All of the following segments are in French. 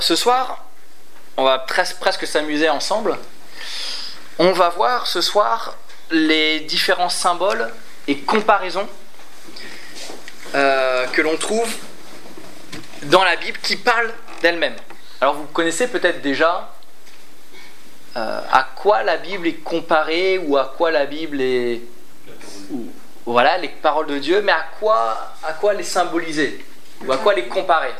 Ce soir, on va presque s'amuser ensemble. On va voir ce soir les différents symboles et comparaisons que l'on trouve dans la Bible qui parlent d'elle-même. Alors vous connaissez peut-être déjà à quoi la Bible est comparée ou à quoi la Bible est... Voilà, les paroles de Dieu, mais à quoi les symboliser ou à quoi les comparer.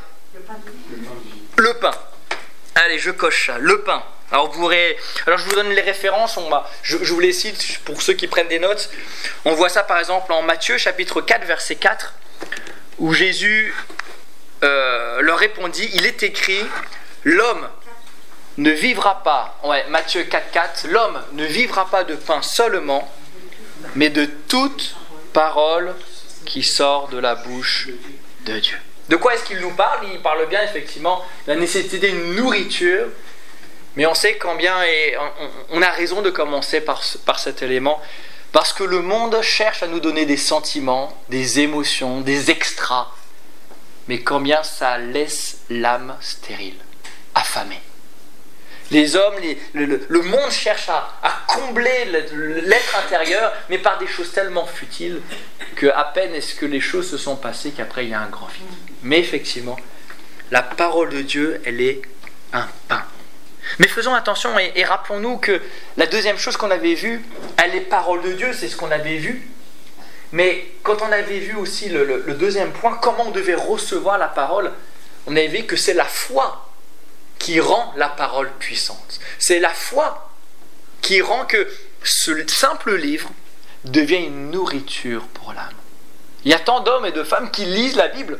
Le pain. Allez, je coche ça. Le pain. Alors je vous donne les références. Je vous les cite pour ceux qui prennent des notes. On voit ça par exemple en Matthieu chapitre 4 verset 4 où Jésus leur répondit, il est écrit, l'homme ne vivra pas, Matthieu 4, l'homme ne vivra pas de pain seulement, mais de toute parole qui sort de la bouche de Dieu. De quoi est-ce qu'il nous parle ? Il parle bien effectivement de la nécessité d'une nourriture, mais on sait combien, et on a raison de commencer par cet élément, parce que le monde cherche à nous donner des sentiments, des émotions, des extras, mais combien ça laisse l'âme stérile, affamée. Les hommes, le monde cherche à combler l'être intérieur, mais par des choses tellement futiles qu'à peine est-ce que les choses se sont passées qu'après il y a un grand vide. Mais effectivement, la parole de Dieu, elle est un pain. Mais faisons attention et rappelons-nous que la deuxième chose qu'on avait vue, elle est parole de Dieu, c'est ce qu'on avait vu. Mais quand on avait vu aussi le deuxième point, comment on devait recevoir la parole, on avait vu que c'est la foi qui rend la parole puissante. C'est la foi qui rend que ce simple livre devient une nourriture pour l'âme. Il y a tant d'hommes et de femmes qui lisent la Bible.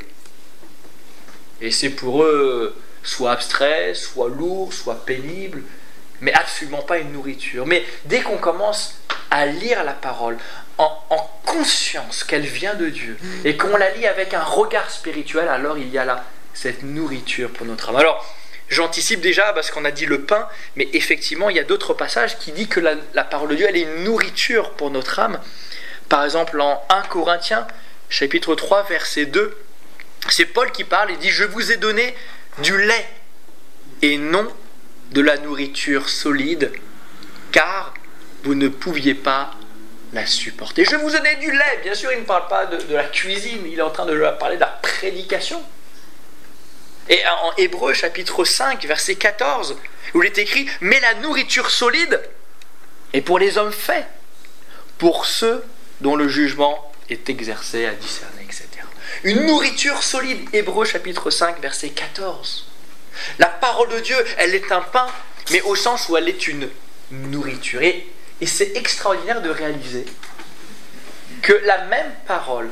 Et c'est pour eux soit abstrait, soit lourd, soit pénible, mais absolument pas une nourriture. Mais dès qu'on commence à lire la parole en conscience qu'elle vient de Dieu et qu'on la lit avec un regard spirituel, alors il y a là cette nourriture pour notre âme. Alors, j'anticipe déjà parce qu'on a dit le pain, mais effectivement, il y a d'autres passages qui disent que la parole de Dieu, elle est une nourriture pour notre âme. Par exemple, en 1 Corinthiens, chapitre 3, verset 2, c'est Paul qui parle, il dit « Je vous ai donné du lait et non de la nourriture solide, car vous ne pouviez pas la supporter. » Je vous ai donné du lait, bien sûr, il ne parle pas de la cuisine, il est en train de leur parler de la prédication. Et en Hébreux chapitre 5 verset 14 où il est écrit « Mais la nourriture solide est pour les hommes faits, pour ceux dont le jugement est exercé à discerner, etc. » Une nourriture solide, Hébreux chapitre 5 verset 14. La parole de Dieu, elle est un pain, mais au sens où elle est une nourriture. Et c'est extraordinaire de réaliser que la même parole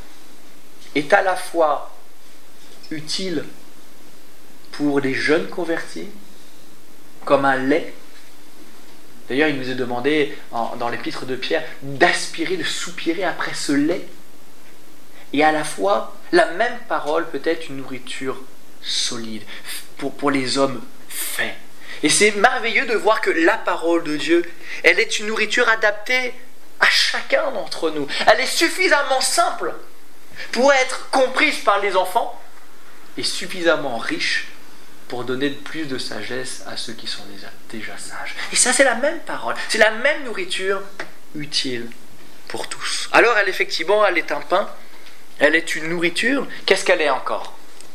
est à la fois utile pour les jeunes convertis, comme un lait. D'ailleurs, il nous est demandé, dans l'épître de Pierre, d'aspirer, de soupirer après ce lait. Et à la fois, la même parole peut être une nourriture solide, pour les hommes faits. Et c'est merveilleux de voir que la parole de Dieu, elle est une nourriture adaptée à chacun d'entre nous. Elle est suffisamment simple pour être comprise par les enfants et suffisamment riche pour donner plus de sagesse à ceux qui sont déjà sages. Et ça, c'est la même parole, c'est la même nourriture utile pour tous. Alors, elle est un pain, elle est une nourriture. Qu'est-ce qu'elle est encore ?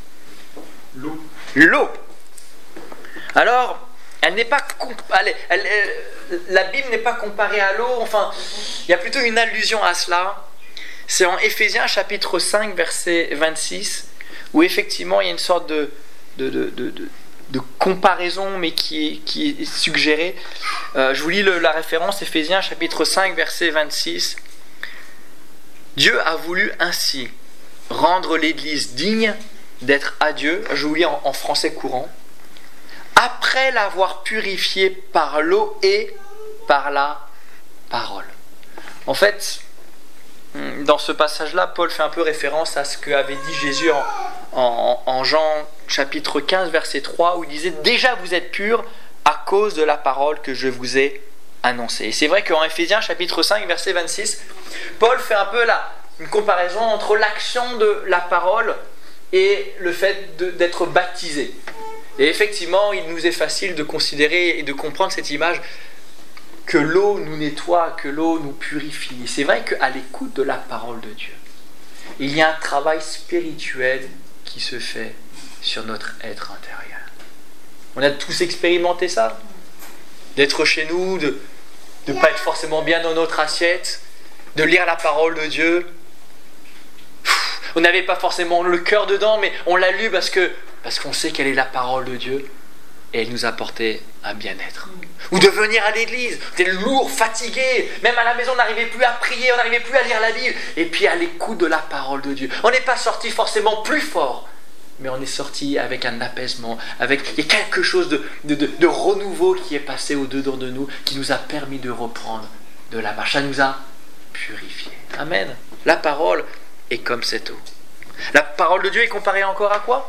L'eau. Alors, elle n'est pas la Bible n'est pas comparée à l'eau, enfin, il y a plutôt une allusion à cela. C'est en Éphésiens chapitre 5, verset 26, où effectivement, il y a une sorte de comparaison, mais qui est suggérée. Je vous lis la référence, Éphésiens chapitre 5, verset 26. Dieu a voulu ainsi rendre l'Église digne d'être à Dieu, je vous lis en français courant, après l'avoir purifiée par l'eau et par la parole. En fait, dans ce passage-là, Paul fait un peu référence à ce qu'avait dit Jésus en Jean chapitre 15, verset 3, où il disait « Déjà vous êtes purs à cause de la parole que je vous ai annoncée. » Et c'est vrai qu'en Éphésiens chapitre 5, verset 26, Paul fait un peu une comparaison entre l'action de la parole et le fait d'être baptisé. Et effectivement, il nous est facile de considérer et de comprendre cette image que l'eau nous nettoie, que l'eau nous purifie. Et c'est vrai qu'à l'écoute de la parole de Dieu, il y a un travail spirituel qui se fait sur notre être intérieur. On a tous expérimenté ça, d'être chez nous, de ne pas être forcément bien dans notre assiette, de lire la parole de Dieu. On n'avait pas forcément le cœur dedans, mais on l'a lu parce qu'on sait quelle est la parole de Dieu et elle nous apportait un bien-être. Ou de venir à l'église, on était lourd, fatigué, même à la maison on n'arrivait plus à prier, on n'arrivait plus à lire la Bible, et puis à l'écoute de la parole de Dieu. On n'est pas sorti forcément plus fort, mais on est sorti avec un apaisement, il y a quelque chose de renouveau qui est passé au-dedans de nous, qui nous a permis de reprendre de la marche. Ça nous a purifiés. Amen. La parole est comme cette eau. La parole de Dieu est comparée encore à quoi ?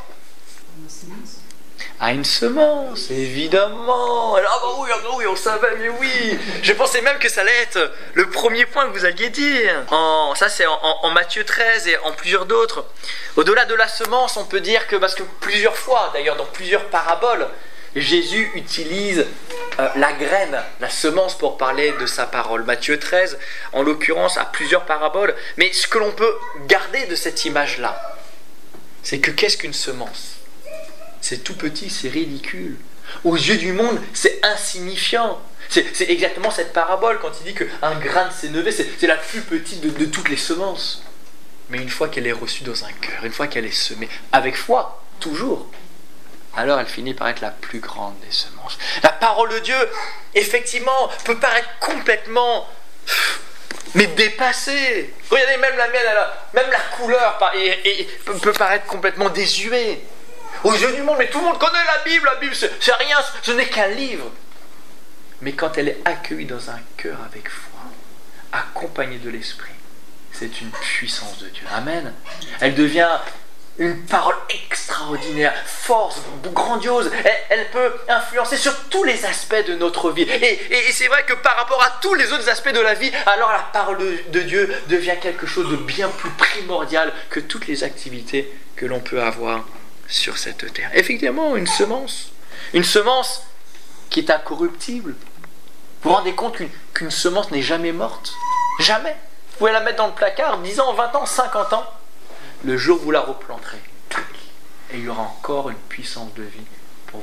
À une semence, évidemment. Alors, oui, on savait, mais oui. Je pensais même que ça allait être le premier point que vous alliez dire. Ça, c'est en Matthieu 13 et en plusieurs d'autres. Au-delà de la semence, on peut dire que, parce que plusieurs fois, d'ailleurs, dans plusieurs paraboles, Jésus utilise la graine, la semence pour parler de sa parole. Matthieu 13, en l'occurrence, a plusieurs paraboles. Mais ce que l'on peut garder de cette image-là, c'est que qu'est-ce qu'une semence ? C'est tout petit, c'est ridicule. Aux yeux du monde, c'est insignifiant. C'est exactement cette parabole quand il dit qu'un grain de sénévé, c'est la plus petite de toutes les semences. Mais une fois qu'elle est reçue dans un cœur, une fois qu'elle est semée, avec foi, toujours, alors elle finit par être la plus grande des semences. La parole de Dieu, effectivement, peut paraître complètement mais dépassée. Regardez, même la mienne, même la couleur peut paraître complètement désuée. Aux yeux du monde, mais tout le monde connaît la Bible c'est rien, ce n'est qu'un livre. Mais quand elle est accueillie dans un cœur avec foi, accompagnée de l'Esprit, c'est une puissance de Dieu. Amen. Elle devient une parole extraordinaire, force, grandiose. Elle peut influencer sur tous les aspects de notre vie. Et c'est vrai que par rapport à tous les autres aspects de la vie, alors la parole de Dieu devient quelque chose de bien plus primordial que toutes les activités que l'on peut avoir sur cette terre. Effectivement, une semence qui est incorruptible. Vous vous rendez compte qu'une semence n'est jamais morte? Jamais. Vous pouvez la mettre dans le placard 10 ans, 20 ans, 50 ans. Le jour où vous la replanterez, et il y aura encore une puissance de vie pour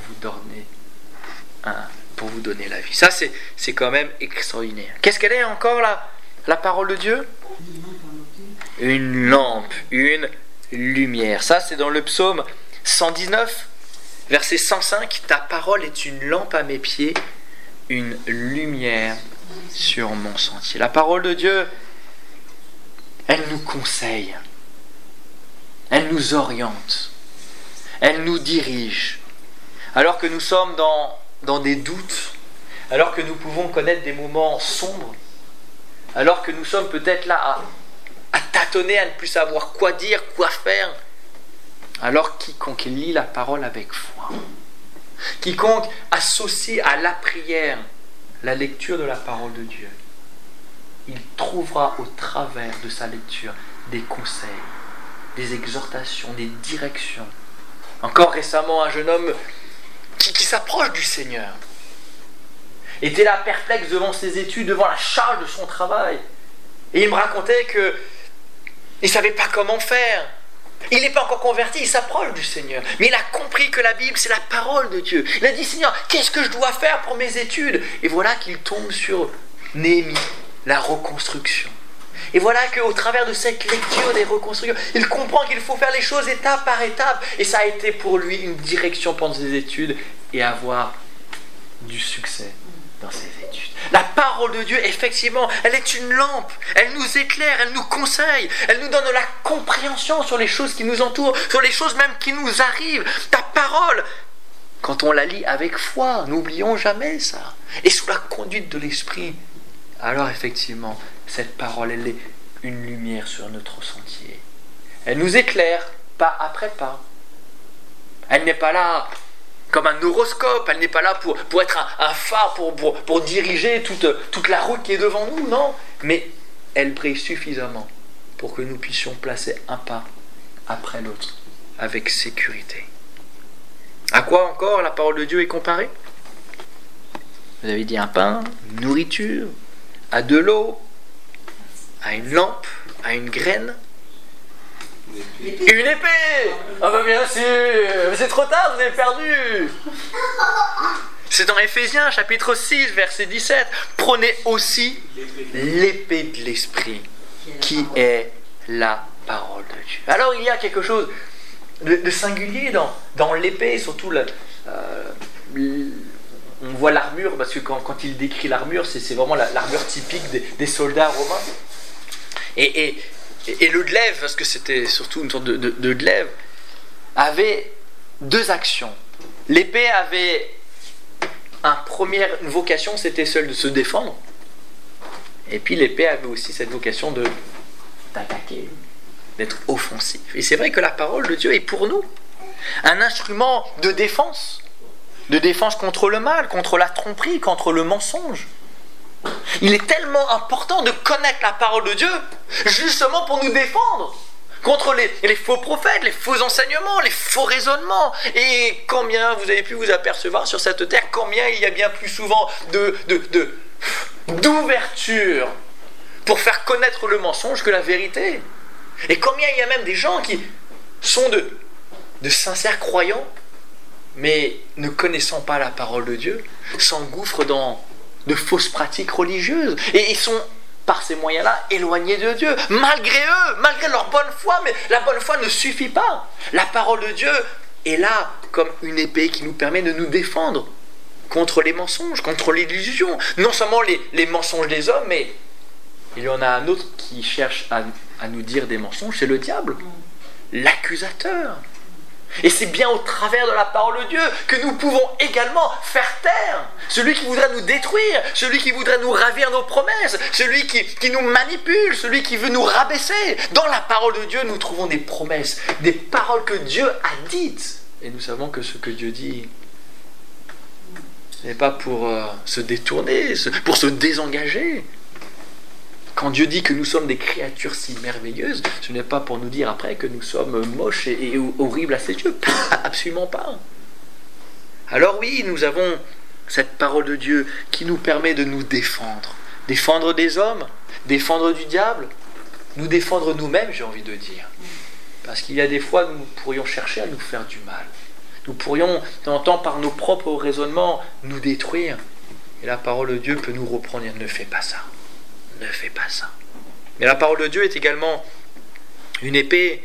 vous donner la vie. Ça, c'est quand même extraordinaire. Qu'est-ce qu'elle est encore, la parole de Dieu? Une lampe, une lumière. Ça, c'est dans le psaume 119, verset 105. Ta parole est une lampe à mes pieds, une lumière sur mon sentier. La parole de Dieu, elle nous conseille, elle nous oriente, elle nous dirige. Alors que nous sommes dans des doutes, alors que nous pouvons connaître des moments sombres, alors que nous sommes peut-être là à tâtonner, à ne plus savoir quoi dire, quoi faire, alors quiconque lit la parole avec foi, quiconque associe à la prière la lecture de la parole de Dieu, il trouvera au travers de sa lecture des conseils, des exhortations, des directions. Encore récemment, un jeune homme qui s'approche du Seigneur était là perplexe devant ses études, devant la charge de son travail. Et il me racontait qu'il ne savait pas comment faire. Il n'est pas encore converti, il s'approche du Seigneur. Mais il a compris que la Bible, c'est la parole de Dieu. Il a dit, Seigneur, qu'est-ce que je dois faire pour mes études? Et voilà qu'il tombe sur Néhémie, la reconstruction. Et voilà qu'au travers de cette lecture des reconstructions, il comprend qu'il faut faire les choses étape par étape. Et ça a été pour lui une direction pendant ses études et avoir du succès dans ses études. La parole de Dieu, effectivement, elle est une lampe. Elle nous éclaire, elle nous conseille, elle nous donne la compréhension sur les choses qui nous entourent, sur les choses même qui nous arrivent. Ta parole, quand on la lit avec foi, n'oublions jamais ça. Et sous la conduite de l'Esprit, alors effectivement, cette parole, elle est une lumière sur notre sentier. Elle nous éclaire, pas après pas. Elle n'est pas là comme un horoscope, elle n'est pas là pour être un phare, pour diriger toute la route qui est devant nous, non. Mais elle brille suffisamment pour que nous puissions placer un pas après l'autre avec sécurité. À quoi encore la parole de Dieu est comparée? Vous avez dit un pain, une nourriture, à de l'eau, à une lampe, à une graine. Une épée. Ah bah bien sûr, mais c'est trop tard, vous avez perdu. C'est dans Éphésiens chapitre 6 verset 17. Prenez aussi l'épée de l'esprit qui est la parole de Dieu. Alors il y a quelque chose de singulier dans l'épée, surtout on voit l'armure, parce que quand il décrit l'armure, c'est vraiment l'armure typique des soldats romains. Et le glaive, parce que c'était surtout une sorte de glaive, avait deux actions. L'épée avait une vocation, c'était celle de se défendre. Et puis l'épée avait aussi cette vocation d'attaquer, d'être offensif. Et c'est vrai que la parole de Dieu est pour nous un instrument de défense contre le mal, contre la tromperie, contre le mensonge. Il est tellement important de connaître la parole de Dieu, justement pour nous défendre contre les faux prophètes, les faux enseignements, les faux raisonnements. Et combien vous avez pu vous apercevoir sur cette terre, combien il y a bien plus souvent d'ouverture pour faire connaître le mensonge que la vérité. Et combien il y a même des gens qui sont de sincères croyants, mais ne connaissant pas la parole de Dieu, s'engouffrent dans de fausses pratiques religieuses. Et ils sont, par ces moyens-là, éloignés de Dieu. Malgré eux, malgré leur bonne foi, mais la bonne foi ne suffit pas. La parole de Dieu est là comme une épée qui nous permet de nous défendre contre les mensonges, contre l'illusion. Non seulement les mensonges des hommes, mais il y en a un autre qui cherche à nous dire des mensonges, c'est le diable, l'accusateur. Et c'est bien au travers de la parole de Dieu que nous pouvons également faire taire celui qui voudrait nous détruire, celui qui voudrait nous ravir nos promesses, celui qui nous manipule, celui qui veut nous rabaisser. Dans la parole de Dieu, nous trouvons des promesses, des paroles que Dieu a dites. Et nous savons que ce que Dieu dit n'est pas pour se détourner, pour se désengager. Quand Dieu dit que nous sommes des créatures si merveilleuses, ce n'est pas pour nous dire après que nous sommes moches et horribles à ses yeux. Absolument pas. Alors oui, nous avons cette parole de Dieu qui nous permet de nous défendre. Défendre des hommes, défendre du diable, nous défendre nous-mêmes, j'ai envie de dire. Parce qu'il y a des fois, nous pourrions chercher à nous faire du mal. Nous pourrions, de temps en temps, par nos propres raisonnements, nous détruire. Et la parole de Dieu peut nous reprendre et dire, ne fais pas ça. Ne fais pas ça. Mais la parole de Dieu est également une épée,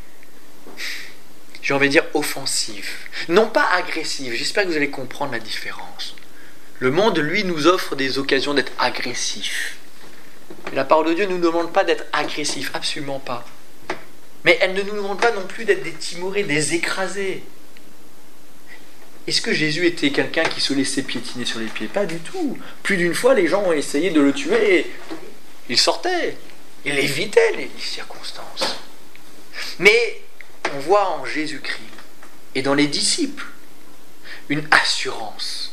j'ai envie de dire offensive, non pas agressive. J'espère que vous allez comprendre la différence. Le monde, lui, nous offre des occasions d'être agressif. Mais la parole de Dieu ne nous demande pas d'être agressif, absolument pas. Mais elle ne nous demande pas non plus d'être des timorés, des écrasés. Est-ce que Jésus était quelqu'un qui se laissait piétiner sur les pieds? Pas du tout. Plus d'une fois, les gens ont essayé de le tuer et il sortait. Il évitait les circonstances. Mais on voit en Jésus-Christ et dans les disciples une assurance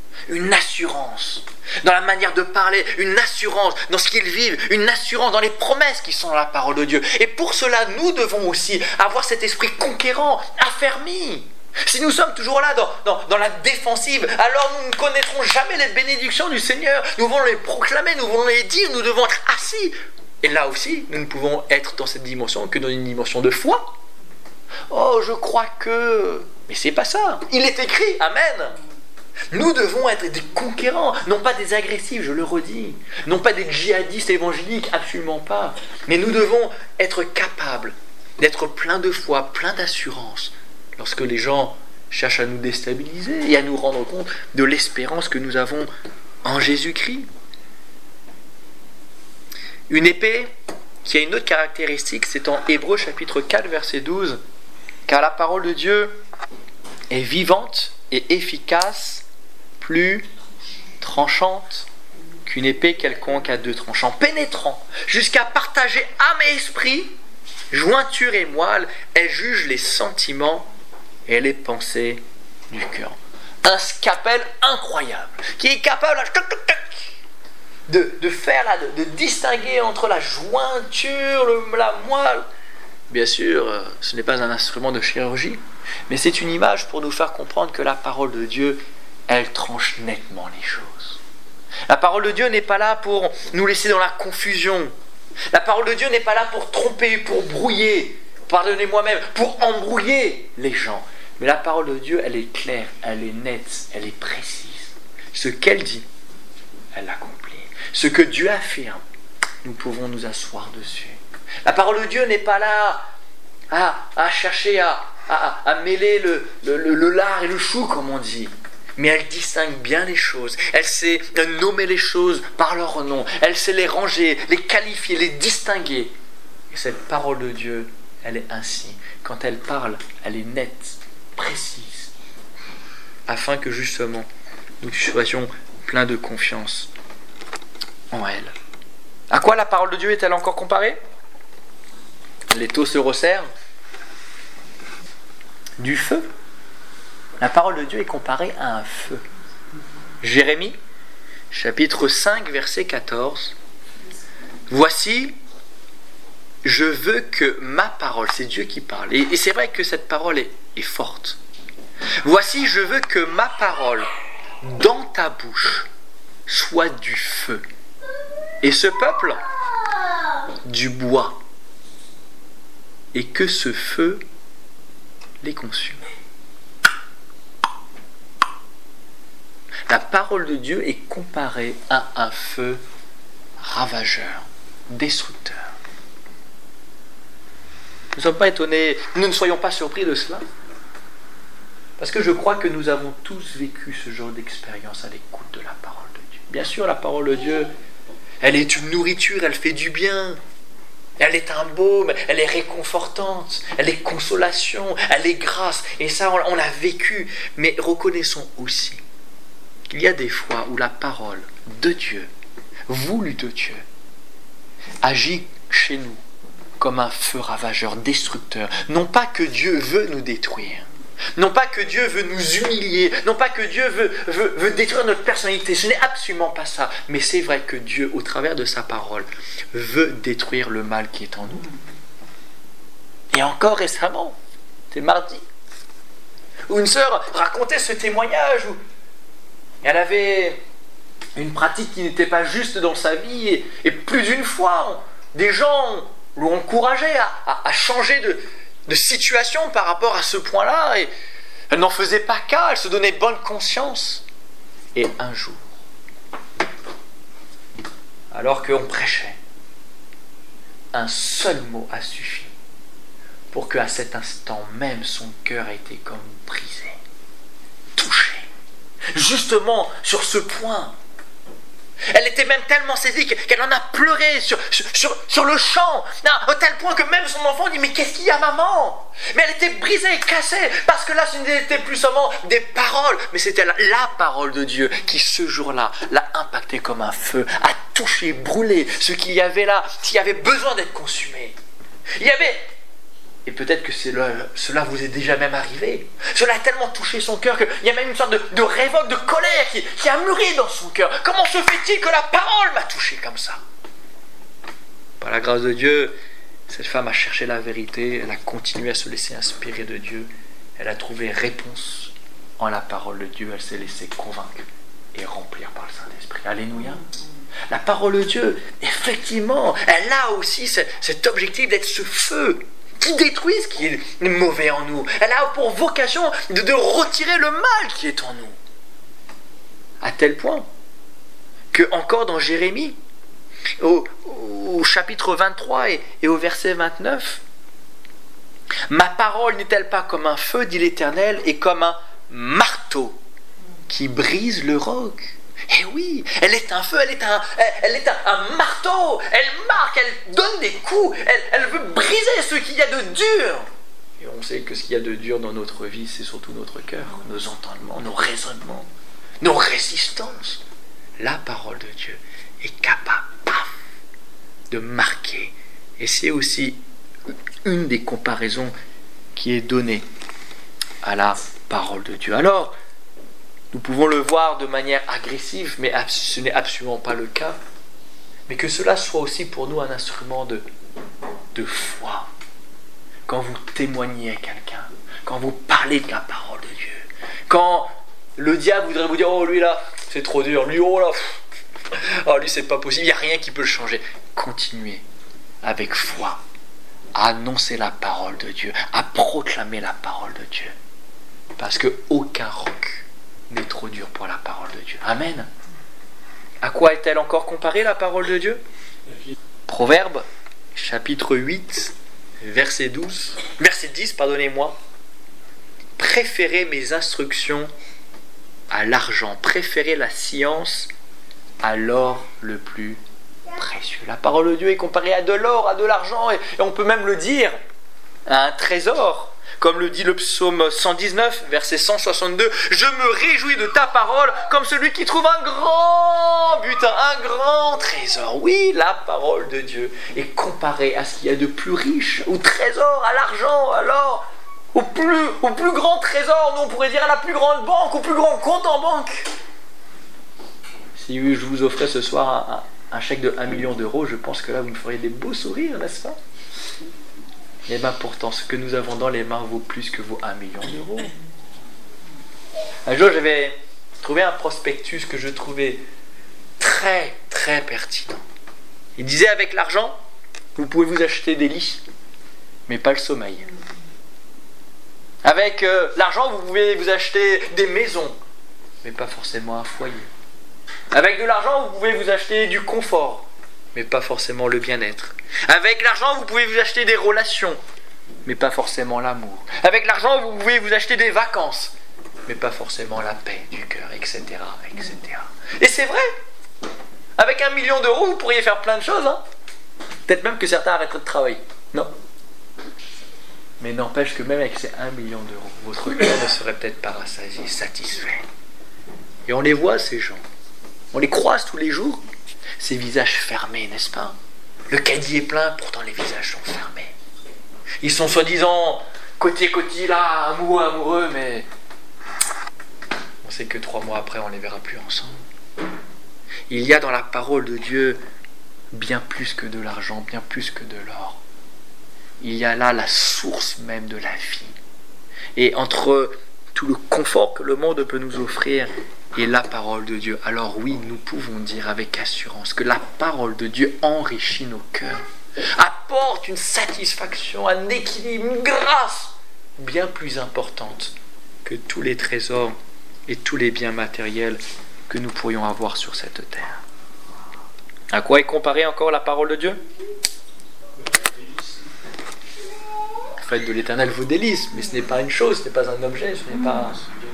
dans la manière de parler, une assurance dans ce qu'ils vivent, une assurance dans les promesses qui sont dans la parole de Dieu. Et pour cela, nous devons aussi avoir cet esprit conquérant, affermi. Si nous sommes toujours là dans la défensive, alors nous ne connaîtrons jamais les bénédictions du Seigneur. Nous devons les proclamer, nous devons les dire, nous devons être assis. Et là aussi, nous ne pouvons être dans cette dimension que dans une dimension de foi. Oh, je crois que... Mais c'est pas ça. Il est écrit, amen. Nous devons être des conquérants, non pas des agressifs, je le redis. Non pas des djihadistes évangéliques, absolument pas. Mais nous devons être capables d'être pleins de foi, pleins d'assurance, lorsque les gens cherchent à nous déstabiliser et à nous rendre compte de l'espérance que nous avons en Jésus-Christ. Une épée qui a une autre caractéristique, c'est en Hébreux chapitre 4, verset 12. Car la parole de Dieu est vivante et efficace, plus tranchante qu'une épée quelconque à deux tranchants, pénétrant jusqu'à partager âme et esprit, jointure et moelle, elle juge les sentiments et les pensées du cœur. Un scalpel incroyable, qui est capable de faire de distinguer entre la jointure, la moelle. Bien sûr, ce n'est pas un instrument de chirurgie, Mais c'est une image pour nous faire comprendre que la parole de Dieu, elle tranche nettement les choses. La parole de Dieu n'est pas là pour nous laisser dans la confusion. La parole de Dieu n'est pas là pour tromper, pour brouiller, pardonnez-moi même, pour embrouiller les gens. Mais la parole de Dieu, elle est claire, elle est nette, elle est précise. Ce qu'elle dit, elle l'accomplit. Ce que Dieu affirme, nous pouvons nous asseoir dessus. La parole de Dieu n'est pas là à chercher à mêler le lard et le chou, comme on dit. Mais elle distingue bien les choses. Elle sait nommer les choses par leur nom. Elle sait les ranger, les qualifier, les distinguer. Et cette parole de Dieu, elle est ainsi. Quand elle parle, elle est nette, précise. Afin que justement, nous soyons pleins de confiance en elle. À quoi la parole de Dieu est-elle encore comparée? L'étau se resserre du feu. La parole de Dieu est comparée à un feu. Jérémie, chapitre 5, verset 14. Voici, je veux que ma parole, c'est Dieu qui parle, et c'est vrai que cette parole est forte. Voici, je veux que ma parole dans ta bouche soit du feu, et ce peuple du bois, et que ce feu les consume. La parole de Dieu est comparée à un feu ravageur, destructeur. Nous ne sommes pas étonnés, nous ne soyons pas surpris de cela. Parce que je crois que nous avons tous vécu ce genre d'expérience à l'écoute de la parole de Dieu. Bien sûr, la parole de Dieu, elle est une nourriture, elle fait du bien. Elle est un baume, elle est réconfortante, elle est consolation, elle est grâce. Et ça, on l'a vécu. Mais reconnaissons aussi qu'il y a des fois où la parole de Dieu, voulue de Dieu, agit chez nous comme un feu ravageur, destructeur. Non pas que Dieu veut nous détruire, non pas que Dieu veut nous humilier, non pas que Dieu veut détruire notre personnalité, ce n'est absolument pas ça. Mais c'est vrai que Dieu, au travers de sa parole, veut détruire le mal qui est en nous. Et encore récemment, c'était mardi, où une sœur racontait ce témoignage où elle avait une pratique qui n'était pas juste dans sa vie, et plus d'une fois, des gens l'ont encouragée à changer de situation par rapport à ce point-là, et elle n'en faisait pas cas, elle se donnait bonne conscience. Et un jour, alors qu'on prêchait, un seul mot a suffi pour qu'à cet instant même son cœur ait été comme brisé, touché. Justement sur ce point, elle était même tellement saisie qu'elle en a pleuré sur le champ, à tel point que même son enfant dit: mais qu'est-ce qu'il y a, maman? Mais elle était brisée, cassée, parce que là ce n'était plus seulement des paroles, mais c'était la parole de Dieu qui ce jour-là l'a impacté comme un feu, a touché, brûlé ce qu'il y avait là, qui avait besoin d'être consumé. Il y avait, et peut-être que cela vous est déjà même arrivé, cela a tellement touché son cœur qu'il y a même une sorte de révolte, de colère qui a mûri dans son cœur. Comment se fait-il que la parole m'a touché comme ça? Par la grâce de Dieu, cette femme a cherché la vérité, elle a continué à se laisser inspirer de Dieu, elle a trouvé réponse en la parole de Dieu, elle s'est laissée convaincre et remplir par le Saint-Esprit. Alléluia. La parole de Dieu, effectivement, elle a aussi cet objectif d'être ce feu qui détruit ce qui est mauvais en nous. Elle a pour vocation de retirer le mal qui est en nous. À tel point que encore dans Jérémie, au chapitre 23 et au verset 29, « Ma parole n'est-elle pas comme un feu, dit l'Éternel, et comme un marteau qui brise le roc ?» Et oui, elle est un feu, elle est un marteau, elle marque, elle donne des coups, elle veut briser ce qu'il y a de dur. Et on sait que ce qu'il y a de dur dans notre vie, c'est surtout notre cœur, nos entendements, nos raisonnements, nos résistances. La parole de Dieu est capable, paf, de marquer. Et c'est aussi une des comparaisons qui est donnée à la parole de Dieu. Alors, nous pouvons le voir de manière agressive, mais ce n'est absolument pas le cas. Mais que cela soit aussi pour nous un instrument de foi. Quand vous témoignez à quelqu'un, quand vous parlez de la parole de Dieu. Quand le diable voudrait vous dire, oh lui là, c'est trop dur, lui, oh là, oh lui c'est pas possible, il n'y a rien qui peut le changer. Continuez avec foi à annoncer la parole de Dieu, à proclamer la parole de Dieu. Parce qu'aucun roc n'est trop dur pour la parole de Dieu. Amen. À quoi est-elle encore comparée la parole de Dieu? Proverbe, chapitre 8, verset 10, pardonnez-moi. Préférez mes instructions à l'argent, préférez la science à l'or le plus précieux. La parole de Dieu est comparée à de l'or, à de l'argent, et on peut même le dire à un trésor. Comme le dit le psaume 119, verset 162, « Je me réjouis de ta parole comme celui qui trouve un grand butin, un grand trésor. » Oui, la parole de Dieu est comparée à ce qu'il y a de plus riche, au trésor, à l'argent, à l'or, au plus grand trésor, nous on pourrait dire à la plus grande banque, au plus grand compte en banque. Si je vous offrais ce soir un chèque de 1 million d'euros, je pense que là vous me feriez des beaux sourires, n'est-ce pas? Et bien pourtant, ce que nous avons dans les mains vaut plus que vaut 1 million d'euros. Un jour, j'avais trouvé un prospectus que je trouvais très, très pertinent. Il disait, avec l'argent, vous pouvez vous acheter des lits, mais pas le sommeil. Avec l'argent, vous pouvez vous acheter des maisons, mais pas forcément un foyer. Avec de l'argent, vous pouvez vous acheter du confort, mais pas forcément le bien-être. Avec l'argent, vous pouvez vous acheter des relations, mais pas forcément l'amour. Avec l'argent, vous pouvez vous acheter des vacances, mais pas forcément la paix du cœur, etc., etc. Et c'est vrai. Avec 1 million d'euros, vous pourriez faire plein de choses. Hein. Peut-être même que certains arrêteraient de travailler. Non. Mais n'empêche que même avec ces 1 million d'euros, votre cœur ne serait peut-être pas rassasié, satisfait. Et on les voit, ces gens. On les croise tous les jours. Ces visages fermés, n'est-ce pas? Le caddie est plein, pourtant les visages sont fermés. Ils sont soi-disant côté là, amoureux, mais on sait que 3 mois après, on ne les verra plus ensemble. Il y a dans la parole de Dieu bien plus que de l'argent, bien plus que de l'or. Il y a là la source même de la vie. Et entre tout le confort que le monde peut nous offrir et la parole de Dieu, alors oui, nous pouvons dire avec assurance que la parole de Dieu enrichit nos cœurs, apporte une satisfaction, un équilibre, une grâce bien plus importante que tous les trésors et tous les biens matériels que nous pourrions avoir sur cette terre. À quoi est comparée encore la parole de Dieu? Faites de l'Éternel vos délices, mais ce n'est pas une chose, ce n'est pas un objet, ce n'est pas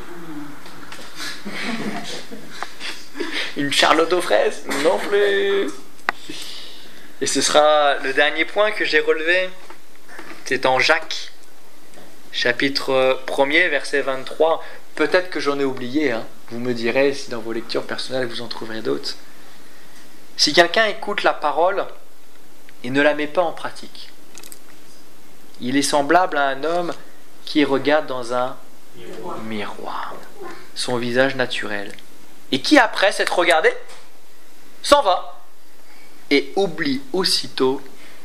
une charlotte aux fraises, non plus. Et ce sera le dernier point que j'ai relevé. C'est en Jacques, chapitre 1er, verset 23. Peut-être que j'en ai oublié, hein. Vous me direz si dans vos lectures personnelles vous en trouverez d'autres. Si quelqu'un écoute la parole et ne la met pas en pratique, il est semblable à un homme qui regarde dans un miroir son visage naturel et qui, après s'être regardé, s'en va et oublie aussitôt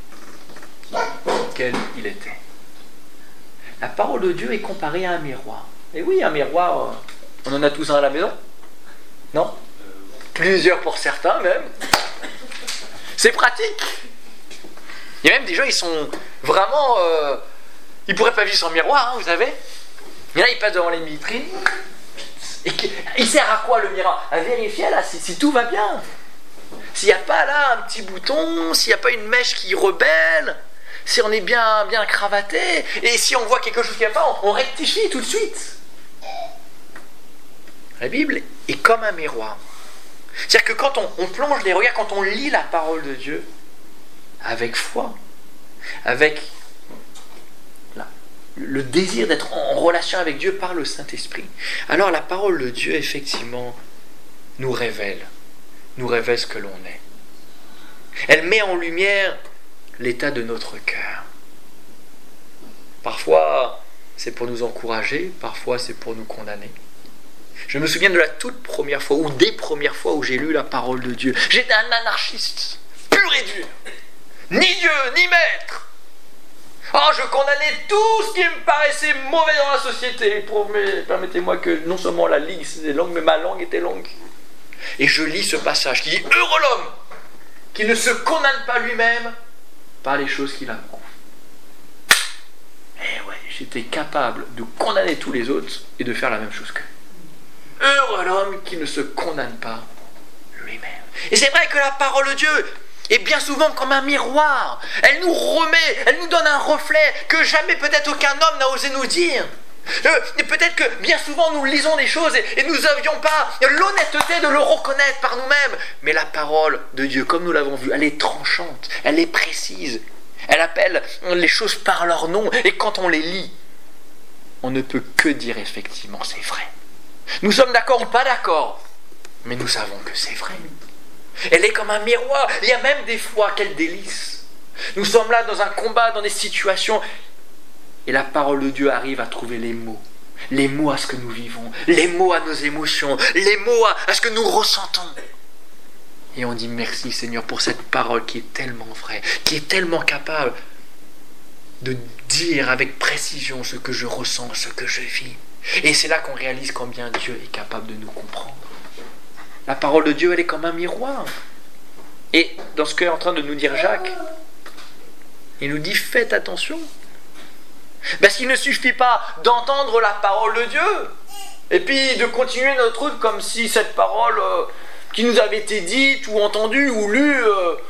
quel il était. La parole de Dieu est comparée à un miroir. Et oui, un miroir, on en a tous un à la maison, non? Plusieurs pour certains même. C'est pratique. Il y a même des gens, ils sont vraiment... ils pourraient pas vivre sans miroir, hein, vous savez. Il y en a, ils passent devant les vitrines. Et il sert à quoi le miroir? À vérifier là si tout va bien. S'il n'y a pas là un petit bouton, s'il n'y a pas une mèche qui rebelle, si on est bien cravaté, et si on voit quelque chose qui ne va pas, on rectifie tout de suite. La Bible est comme un miroir. C'est-à-dire que quand on plonge les regards, quand on lit la parole de Dieu, avec foi, avec le désir d'être en relation avec Dieu par le Saint-Esprit, alors la parole de Dieu, effectivement, nous révèle ce que l'on est. Elle met en lumière l'état de notre cœur. Parfois, c'est pour nous encourager, parfois c'est pour nous condamner. Je me souviens de la toute première fois, ou des premières fois où j'ai lu la parole de Dieu. J'étais un anarchiste, pur et dur. Ni Dieu, ni maître. Oh, je condamnais tout ce qui me paraissait mauvais dans la société. Permettez-moi que non seulement la liste des langues, mais ma langue était longue. Et je lis ce passage qui dit « Heureux l'homme qui ne se condamne pas lui-même par les choses qu'il apprend. » Et ouais, j'étais capable de condamner tous les autres et de faire la même chose qu'eux. Heureux l'homme qui ne se condamne pas lui-même. Et c'est vrai que la parole de Dieu est bien souvent comme un miroir. Elle nous remet, elle nous donne un reflet que jamais peut-être aucun homme n'a osé nous dire. Et peut-être que bien souvent nous lisons des choses et nous n'avions pas l'honnêteté de le reconnaître par nous-mêmes. Mais la parole de Dieu, comme nous l'avons vu, elle est tranchante, elle est précise. Elle appelle les choses par leur nom. Et quand on les lit, on ne peut que dire effectivement c'est vrai. Nous sommes d'accord ou pas d'accord, mais nous savons que c'est vrai. Elle est comme un miroir. Il y a même des fois, quel délice. Nous sommes là dans un combat, dans des situations, et la parole de Dieu arrive à trouver les mots à ce que nous vivons, les mots à nos émotions, les mots à ce que nous ressentons. Et on dit merci Seigneur pour cette parole qui est tellement vraie, qui est tellement capable de dire avec précision ce que je ressens, ce que je vis. Et c'est là qu'on réalise combien Dieu est capable de nous comprendre. La parole de Dieu, elle est comme un miroir. Et dans ce qu'est en train de nous dire Jacques, il nous dit faites attention. Parce qu'il ne suffit pas d'entendre la parole de Dieu et puis de continuer notre route comme si cette parole qui nous avait été dite ou entendue ou lue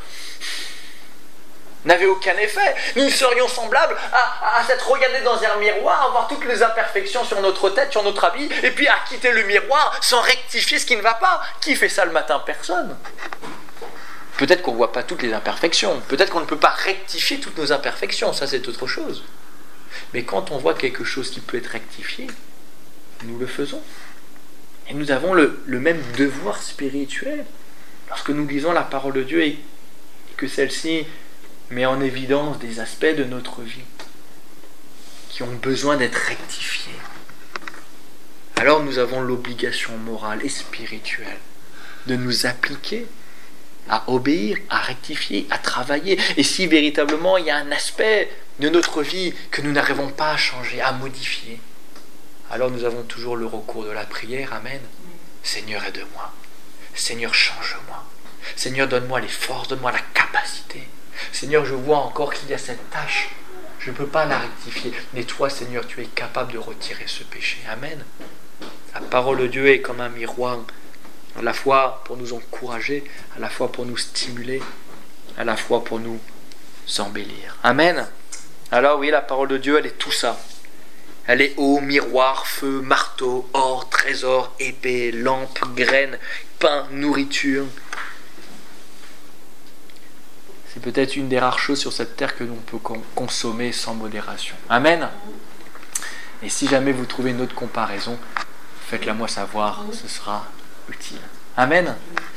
n'avait aucun effet. Nous serions semblables à s'être regardés dans un miroir, à voir toutes les imperfections sur notre tête, sur notre habit, et puis à quitter le miroir sans rectifier ce qui ne va pas. Qui fait ça le matin? Personne. Peut-être qu'on ne voit pas toutes les imperfections, peut-être qu'on ne peut pas rectifier toutes nos imperfections, ça c'est autre chose. Mais quand on voit quelque chose qui peut être rectifié, nous le faisons. Et nous avons le même devoir spirituel lorsque nous lisons la parole de Dieu et que celle-ci met en évidence des aspects de notre vie qui ont besoin d'être rectifiés. Alors nous avons l'obligation morale et spirituelle de nous appliquer à obéir, à rectifier, à travailler. Et si véritablement il y a un aspect de notre vie que nous n'arrivons pas à changer, à modifier, alors nous avons toujours le recours de la prière. Amen. Seigneur, aide-moi. Seigneur, change-moi. Seigneur, donne-moi les forces, donne-moi la capacité. Seigneur, je vois encore qu'il y a cette tâche. Je ne peux pas la rectifier. Mais toi, Seigneur, tu es capable de retirer ce péché. Amen. La parole de Dieu est comme un miroir, à la fois pour nous encourager, à la fois pour nous stimuler, à la fois pour nous embellir. Amen. Alors oui, la parole de Dieu, elle est tout ça. Elle est eau, miroir, feu, marteau, or, trésor, épée, lampe, graine, pain, nourriture. C'est peut-être une des rares choses sur cette terre que l'on peut consommer sans modération. Amen. Et si jamais vous trouvez une autre comparaison, faites-la moi savoir, ce sera utile. Amen.